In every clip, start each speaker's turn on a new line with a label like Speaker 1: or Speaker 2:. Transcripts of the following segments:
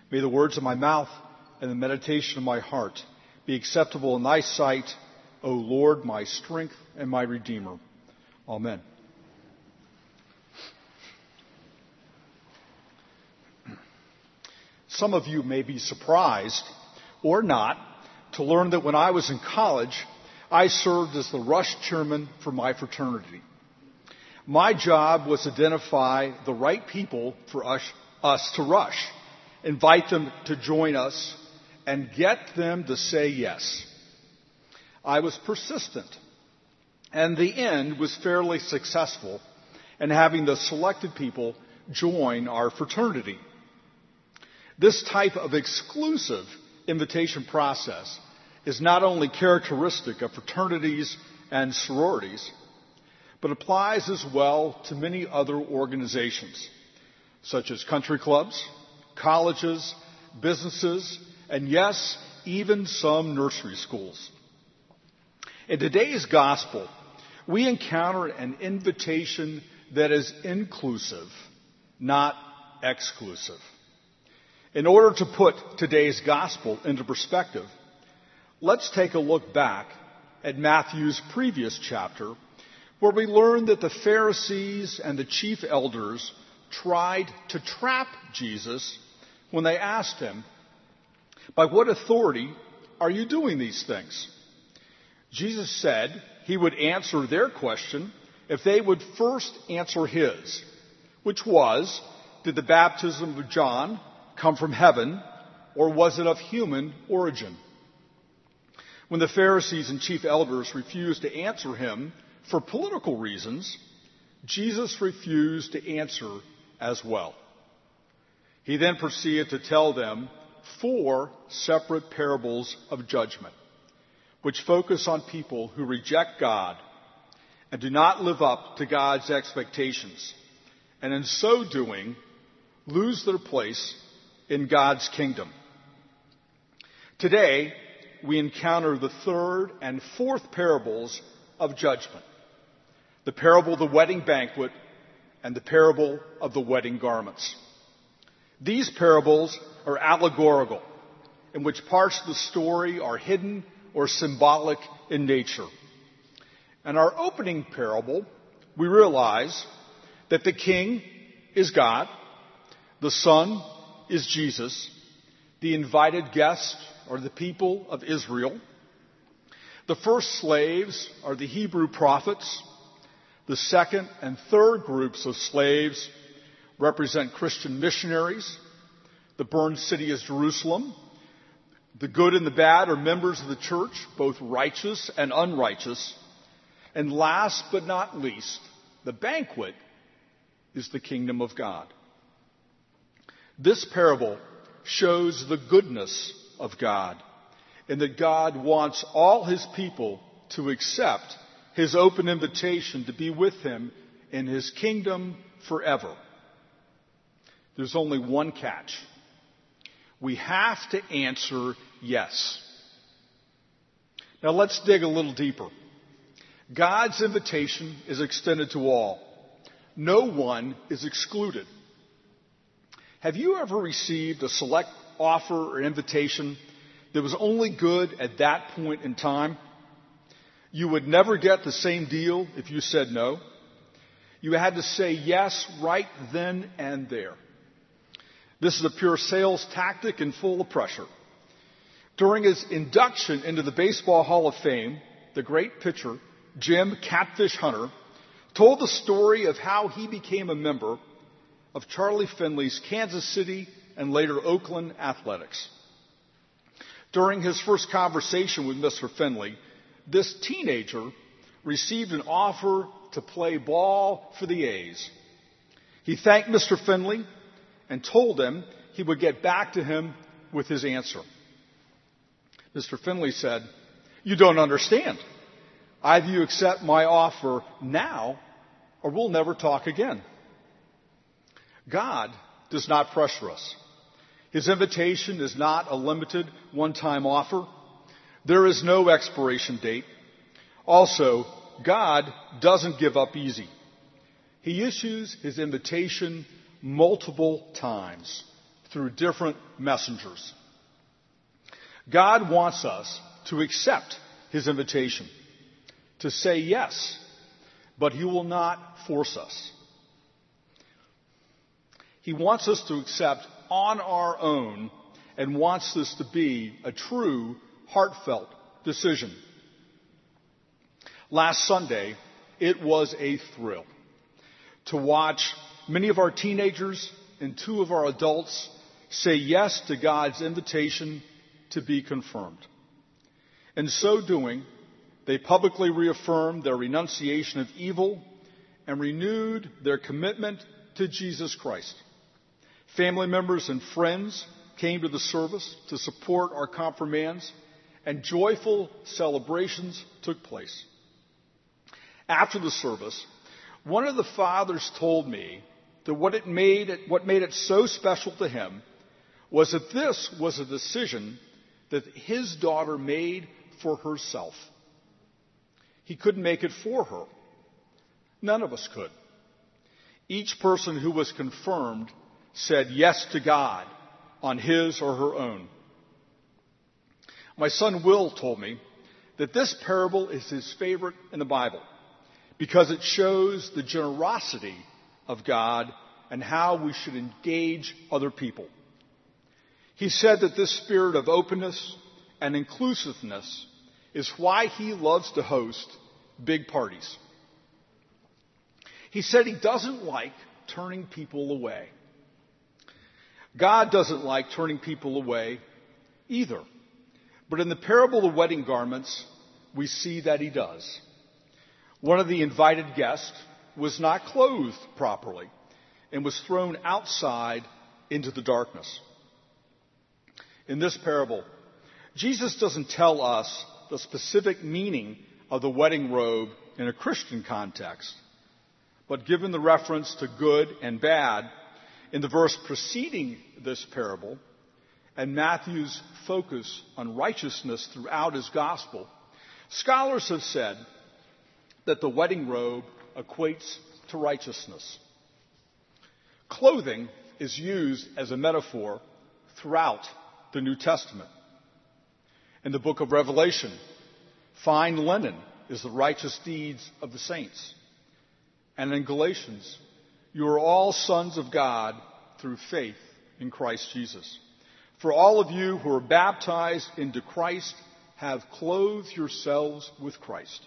Speaker 1: May the words of my mouth and the meditation of my heart be acceptable in thy sight, O Lord, my strength and my Redeemer. Amen. Some of you may be surprised, or not, to learn that when I was in college, I served as the rush chairman for my fraternity. My job was to identify the right people for us to rush, invite them to join us, and get them to say yes. I was persistent, and the end was fairly successful in having the selected people join our fraternity. This type of exclusive invitation process is not only characteristic of fraternities and sororities, but applies as well to many other organizations, such as country clubs, colleges, businesses, and yes, even some nursery schools. In today's gospel, we encounter an invitation that is inclusive, not exclusive. In order to put today's gospel into perspective, let's take a look back at Matthew's previous chapter, where we learn that the Pharisees and the chief elders tried to trap Jesus when they asked him, "By what authority are you doing these things?" Jesus said he would answer their question if they would first answer his, which was, did the baptism of John come from heaven, or was it of human origin? When the Pharisees and chief elders refused to answer him for political reasons, Jesus refused to answer as well. He then proceeded to tell them 4 separate parables of judgment, which focus on people who reject God and do not live up to God's expectations, and in so doing, lose their place in God's kingdom. Today, we encounter the 3rd and 4th parables of judgment, the parable of the wedding banquet and the parable of the wedding garments. These parables are allegorical, in which parts of the story are hidden or symbolic in nature. In our opening parable, we realize that the king is God, the son is Jesus, the invited guests are the people of Israel, the first slaves are the Hebrew prophets, the second and third groups of slaves represent Christian missionaries, the burned city is Jerusalem, the good and the bad are members of the church, both righteous and unrighteous, and last but not least, the banquet is the kingdom of God. This parable shows the goodness of God, and that God wants all his people to accept his open invitation to be with him in his kingdom forever. There's only one catch. We have to answer yes. Now let's dig a little deeper. God's invitation is extended to all. No one is excluded. Have you ever received a select offer or invitation that was only good at that point in time? You would never get the same deal if you said no. You had to say yes right then and there. This is a pure sales tactic and full of pressure. During his induction into the Baseball Hall of Fame, the great pitcher, Jim Catfish Hunter, told the story of how he became a member of Charlie Finley's Kansas City and later Oakland Athletics. During his first conversation with Mr. Finley, this teenager received an offer to play ball for the A's. He thanked Mr. Finley and told him he would get back to him with his answer. Mr. Finley said, "You don't understand. Either you accept my offer now or we'll never talk again." God does not pressure us. His invitation is not a limited one-time offer. There is no expiration date. Also, God doesn't give up easy. He issues his invitation multiple times, through different messengers. God wants us to accept his invitation, to say yes, but he will not force us. He wants us to accept on our own and wants this to be a true, heartfelt decision. Last Sunday, it was a thrill to watch many of our teenagers and 2 of our adults say yes to God's invitation to be confirmed. In so doing, they publicly reaffirmed their renunciation of evil and renewed their commitment to Jesus Christ. Family members and friends came to the service to support our confirmands, and joyful celebrations took place. After the service, one of the fathers told me that what made it so special to him was that this was a decision that his daughter made for herself. He couldn't make it for her. None of us could. Each person who was confirmed said yes to God on his or her own. My son Will told me that this parable is his favorite in the Bible because it shows the generosity of God and how we should engage other people. He said that this spirit of openness and inclusiveness is why he loves to host big parties. He said he doesn't like turning people away. God doesn't like turning people away either. But in the parable of the wedding garments, we see that he does. One of the invited guests was not clothed properly and was thrown outside into the darkness. In this parable, Jesus doesn't tell us the specific meaning of the wedding robe in a Christian context. But given the reference to good and bad in the verse preceding this parable, and Matthew's focus on righteousness throughout his gospel, scholars have said that the wedding robe equates to righteousness. Clothing is used as a metaphor throughout the New Testament. In the book of Revelation, fine linen is the righteous deeds of the saints. And in Galatians, you are all sons of God through faith in Christ Jesus. For all of you who are baptized into Christ have clothed yourselves with Christ.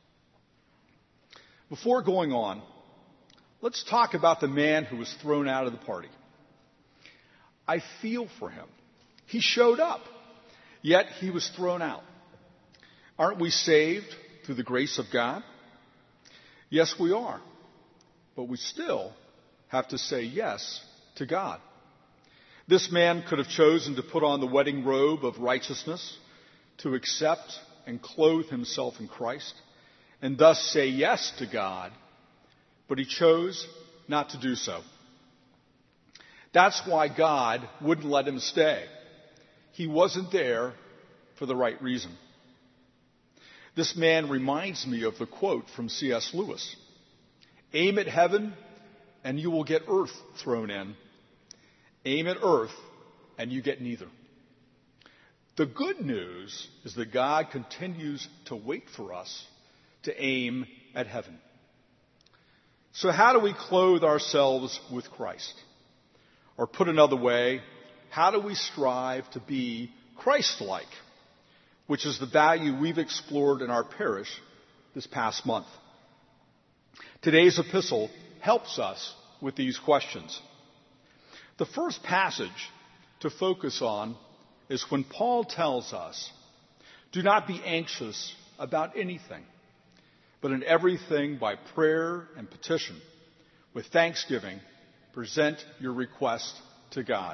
Speaker 1: Before going on, let's talk about the man who was thrown out of the party. I feel for him. He showed up, yet he was thrown out. Aren't we saved through the grace of God? Yes, we are. But we still have to say yes to God. This man could have chosen to put on the wedding robe of righteousness, to accept and clothe himself in Christ, and thus say yes to God, but he chose not to do so. That's why God wouldn't let him stay. He wasn't there for the right reason. This man reminds me of the quote from C.S. Lewis. Aim at heaven and you will get earth thrown in. Aim at earth and you get neither. The good news is that God continues to wait for us to aim at heaven. So how do we clothe ourselves with Christ? Or put another way, how do we strive to be Christ-like? Which is the value we've explored in our parish this past month. Today's epistle helps us with these questions. The first passage to focus on is when Paul tells us, do not be anxious about anything, but in everything by prayer and petition, with thanksgiving, present your request to God.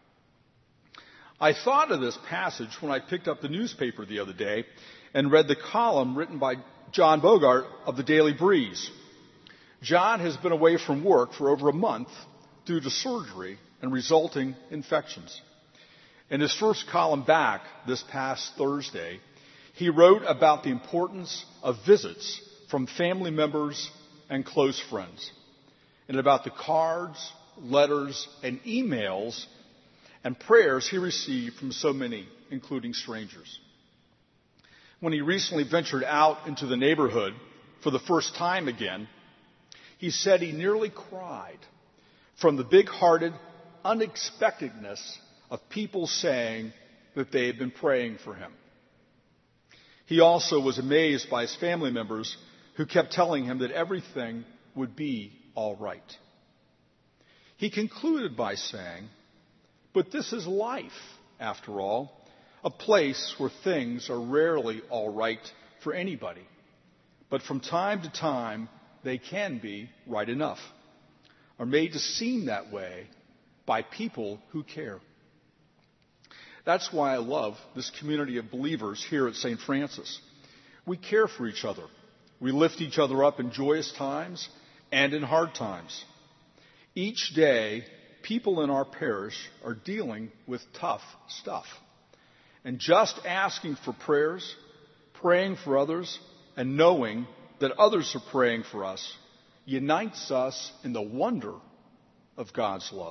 Speaker 1: I thought of this passage when I picked up the newspaper the other day and read the column written by John Bogart of the Daily Breeze. John has been away from work for over a month due to surgery and resulting infections. In his first column back this past Thursday, he wrote about the importance of visits from family members and close friends, and about the cards, letters, and emails and prayers he received from so many, including strangers. When he recently ventured out into the neighborhood for the first time again, he said he nearly cried from the big-hearted unexpectedness of people saying that they had been praying for him. He also was amazed by his family members who kept telling him that everything would be all right. He concluded by saying, "But this is life, after all, a place where things are rarely all right for anybody. But from time to time, they can be right enough, or made to seem that way by people who care." That's why I love this community of believers here at St. Francis. We care for each other. We lift each other up in joyous times and in hard times. Each day, people in our parish are dealing with tough stuff. And just asking for prayers, praying for others, and knowing that others are praying for us unites us in the wonder of God's love.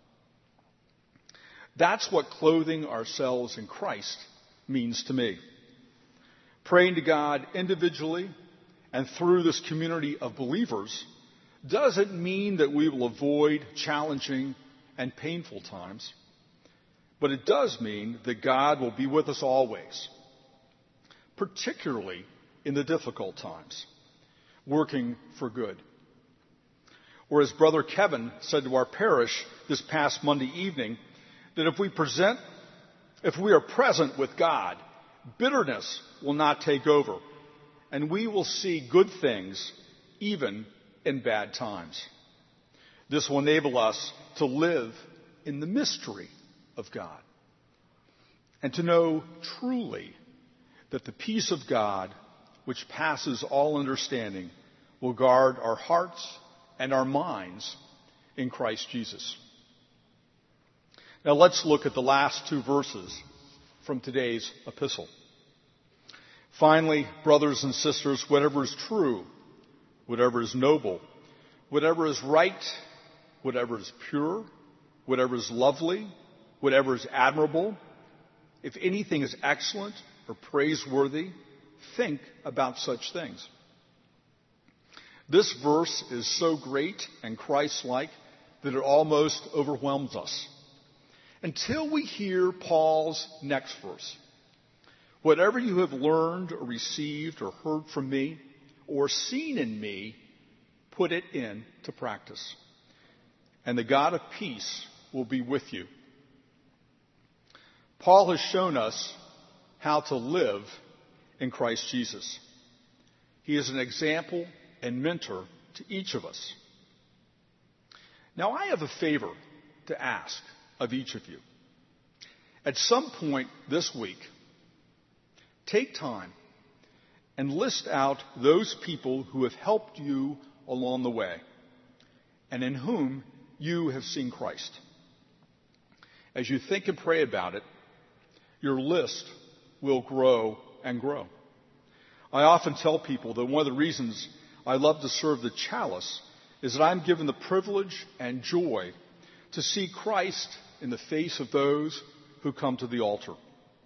Speaker 1: That's what clothing ourselves in Christ means to me. Praying to God individually and through this community of believers doesn't mean that we will avoid challenging and painful times, but it does mean that God will be with us always, particularly in the difficult times, working for good. Or as Brother Kevin said to our parish this past Monday evening, that if we are present with God, bitterness will not take over, and we will see good things even in bad times. This will enable us to live in the mystery of God and to know truly that the peace of God, which passes all understanding, will guard our hearts and our minds in Christ Jesus. Now let's look at the last two verses from today's epistle. Finally, brothers and sisters, whatever is true, whatever is noble, whatever is right, whatever is pure, whatever is lovely, whatever is admirable, if anything is excellent or praiseworthy, think about such things. This verse is so great and Christ-like that it almost overwhelms us. Until we hear Paul's next verse. Whatever you have learned or received or heard from me or seen in me, put it into practice. And the God of peace will be with you. Paul has shown us how to live in Christ Jesus. He is an example and mentor to each of us. Now, I have a favor to ask of each of you. At some point this week, take time and list out those people who have helped you along the way and in whom you have seen Christ. As you think and pray about it, your list will grow and grow. I often tell people that one of the reasons I love to serve the chalice is that I'm given the privilege and joy to see Christ in the face of those who come to the altar.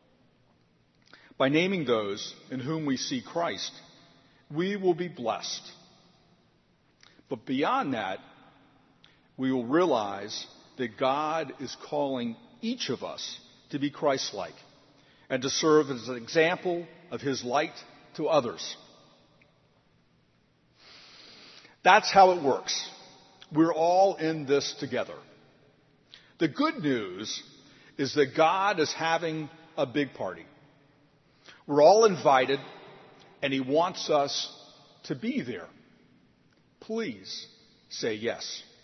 Speaker 1: By naming those in whom we see Christ, we will be blessed. But beyond that, we will realize that God is calling each of us to be Christ-like and to serve as an example of His light to others. That's how it works. We're all in this together. The good news is that God is having a big party. We're all invited, and He wants us to be there. Please say yes.